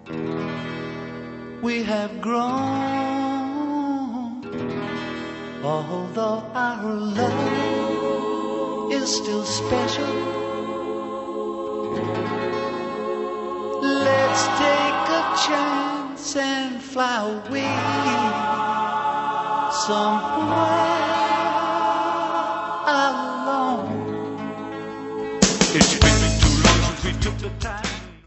we have grown, although our love is still special. Let's take a chance and fly away somewhere alone. It's been too long since we took the time.